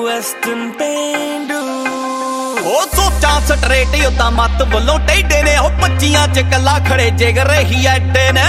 western ਪੇਂਡੂ ਉਹ ਸੋਚਾਂ ਸਟਰੇਟ ਉਦਾਂ ਮੱਤ ਵੱਲੋਂ ਟੇਡੇ ਨੇ ਉਹ ਪੱਚੀਆਂ ਚ ਕੱਲਾ ਖੜੇ ਜਿਗਰ ਰਹੀ ਐਡੇ ਨੇ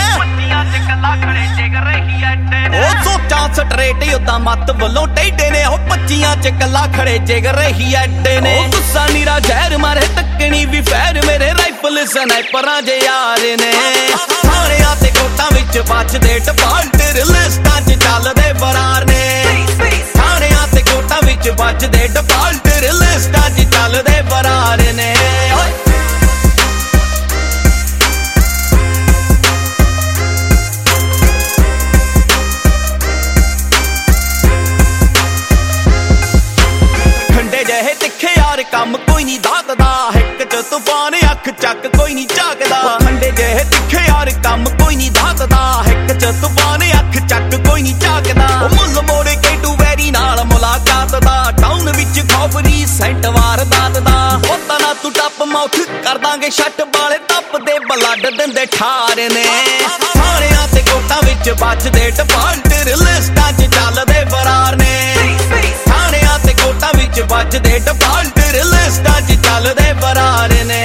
ਉਹ ਸੋਚਾਂ ਸਟਰੇਟ ਉਦਾਂ ਮੱਤ ਵੱਲੋਂ ਟੇਡੇ ਨੇ ਉਹ ਪੱਚੀਆਂ ਚ ਕੱਲਾ ਖੜੇ ਜਿਗਰ ਰਹੀ ਐਡੇ ਨੇ ਉਹ ਗੁੱਸਾ ਨੀਰਾ ਜ਼ਹਿਰ ਮਾਰੇ ਤੱਕਣੀ ਵੀ ਫੈਰ ਮੇਰੇ ਰਾਈਫਲ ਸਨਾਈਪਰਾਂ ਜੇ ਯਾਰ ਨੇ ਥਾਣਿਆਂ ਤੇ ਕੋਟਾਂ ਵਿੱਚ ਵੱਜਦੇ ਡਿਫਾਲਟਰ ਲਿਸਟਾਂ ਚ ਚੱਲਦੇ ਫਰਾਰ ਨੇ ਥਾਣਿਆਂ ਤੇ ਕੋਟਾਂ ਵਿੱਚ ਵੱਜਦੇ ਡਿਫਾਲਟਰ ਲਿਸਟਾਂ ਚ ਚੱਲਦੇ ਫਰਾਰ ਨੇ ਖੰਡੇ ਜਿਹੇ ਤਿੱਖੇ ਯਾਰ ਕੰਮ ਕੋਈ ਨਹੀਂ ਦਾਗਦਾ ਹਿੱਕ ਚ ਤੂਫਾਨ ਅੱਖ ਚੱਕ ਕੋਈ ਨਹੀਂ ਝਾਕਦਾ ਖੰਡੇ ਜਿਹੇ ਤਿੱਖੇ ਯਾਰ ਕੰਮ ਕੋਈ ਨਹੀਂ ਦਾਗਦਾ ਹਿੱਕ ਚ ਤੂਫਾਨ ਅੱਖ ਚੱਕ ਕੋਈ ਨਹੀਂ ਝਾਕਦਾ ਮੁੱਲ ਮੋੜੇ ਕੇਟੂ ਵੈਰੀ ਨਾਲ ਮੁਲਾਕਾਤ ਦਾ ਟਾਊਨ ਵਿੱਚ ਖੌਫਰੀ ਸੈਂਟ ਵਾਰਦਾਤ ਦਾ ਹੋਤਾ ਨਾ ਤੂੰ ਟੱਪ ਮੌਥ ਕਰ ਦਾਂਗੇ ਛੱਟ ਵਾਲੇ ਟੱਪ ਦੇ ਬਲੱਡ ਦਿੰਦੇ ਠਾਰ ਨੇ ਥਾਣਿਆਂ ਤੇ ਕੋਟਾਂ ਵਿੱਚ ਵੱਜਦੇ ਡਿਫਾਲਟਰ ਲਿਸਟਾਂ 'ਚ ਚੱਲਦੇ ਫਰਾਰ ਨੇ ਥਾਣਿਆਂ ਤੇ ਕੋਟਾਂ ਵਿੱਚ ਵੱਜਦੇ ਡਿਫਾਲਟਰ ਲਿਸਟਾਂ 'ਚ ਚੱਲਦੇ ਫਰਾਰ ਨੇ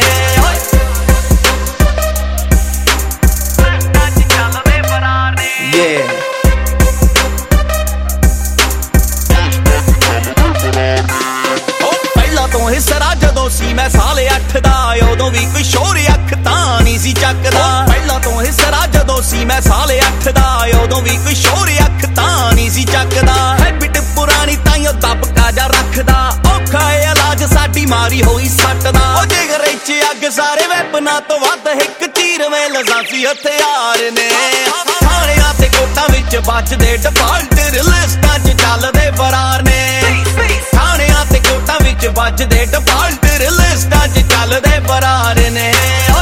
ਹਿੱਸਰਾ ਜਦੋਂ ਸੀ ਮੈਂ ਸਾਲੇ 8 ਦਾ ਉਦੋਂ ਵੀ ਕੋਈ ਸ਼ੋਰ ਅੱਖ ਤਾਂ ਨਹੀਂ ਸੀ ਚੱਕਦਾ ਪਹਿਲਾਂ ਤੋਂ ਹਿੱਸਰਾ ਜਦੋਂ ਸੀ ਮੈਂ ਸਾਲੇ 8 ਦਾ ਉਦੋਂ ਵੀ ਕੋਈ ਸ਼ੋਰ ਅੱਖ ਤਾਂ ਨਹੀਂ ਸੀ ਚੱਕਦਾ ਹੈਬਿਟ ਪੁਰਾਣੀ ਤਾਈਓ ਦਬਕਾ ਜਾ ਰੱਖਦਾ ਔਖਾ ਏ ਇਲਾਜ ਸਾਡੀ ਮਾਰੀ ਹੋਈ ਸੱਟ ਦਾ ਉਹ ਜਿਗਰੇ 'ਚ ਅੱਗ ਸਾਰੇ ਵੈਪਨਾਂ ਤੋਂ ਵੱਧ ਇੱਕ ਚੀਰਵੇਂ ਲਜ਼ਾਂਸੀ ਹਥਿਆਰ ਨੇ ਥਾਣਿਆਂ ਤੇ ਕੋਟਾਂ ਵਿੱਚ ਵੱਜਦੇ ਡਿਫਾਲਟਰ ਲਿਸਟਾਂ 'ਚ ਚੱਲਦੇ ਫਰਾਰ ਨੇ ਥਾਣਿਆਂ ਤੇ ਕੋਟਾਂ ਵਿੱਚ ਵੱਜਦੇ ਡਿਫਾਲਟਰ ਲਿਸਟਾਂ 'ਚ ਚੱਲਦੇ ਫਰਾਰ ਨੇ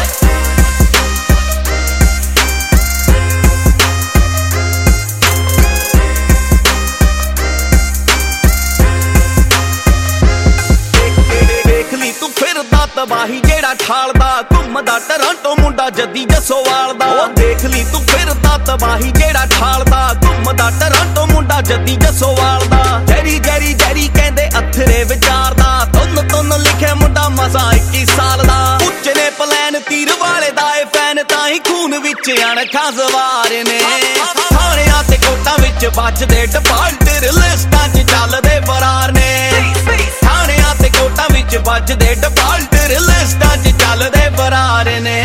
ਦੇਖ ਲਈ ਤੂੰ ਫਿਰਦਾ ਤਬਾਹੀ ਜਿਹੜਾ ਠਾਲਦਾ ਘੁੰਮਦਾ ਟਰਾਂਟੋ ਮੁੰਡਾ ਜੱਦੀ ਜੱਸੋਵਾਲ ਦਾ ਉਹ ਦੇਖ ਲਈ ਤੂੰ ਫਿਰਦਾ ਤਬਾਹੀ ਜਿਹੜਾ ਠਾਲਦਾ ਘੁੰਮਦਾ ਟਰਾਂਟੋ ਮੁੰਡਾ ਜੱਦੀ ਜੱਸੋਵਾਲ ਦਾ ਜੈਰੀ ਜੈਰੀ ਜੈਰੀ ਕਹਿੰਦੇ ਅਥਰੇ ਵਿਚਾਰਦਾ ਤੁੰਨ ਲਿਖਿਆ ਮੁੰਡਾ ਮਸਾਂ 21 ਸਾਲ ਦਾ ਉੱਚ ਨੇ ਪਲਾਨ ਤੀਰ ਵਾਲੇ ਦਾ ਏ ਫੈਨ ਤਾਂ ਹੀ ਖੂਨ ਵਿੱਚ ਅਣਖਾਂ ਸਵਾਰ ਨੇ ਥਾਣਿਆਂ ਤੇ ਕੋਟਾਂ ਵਿੱਚ ਵੱਜਦੇ ਡਿਫਾਲਟਰ ਲਿਸਟਾਂ 'ਚ ਚੱਲਦੇ ਫਰਾਰ ਨੇ ਥਾਣਿਆਂ ਤੇ ਕੋਟਾਂ ਵਿੱਚ ਵੱਜਦੇ ਡਿਫਾਲਟਰ ਲਿਸਟਾਂ 'ਚ ਚੱਲਦੇ ਫਰਾਰ ਨੇ